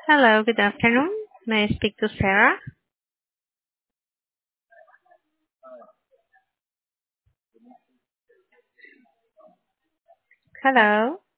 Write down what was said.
Hello, good afternoon. May I speak to Sarah? Hello.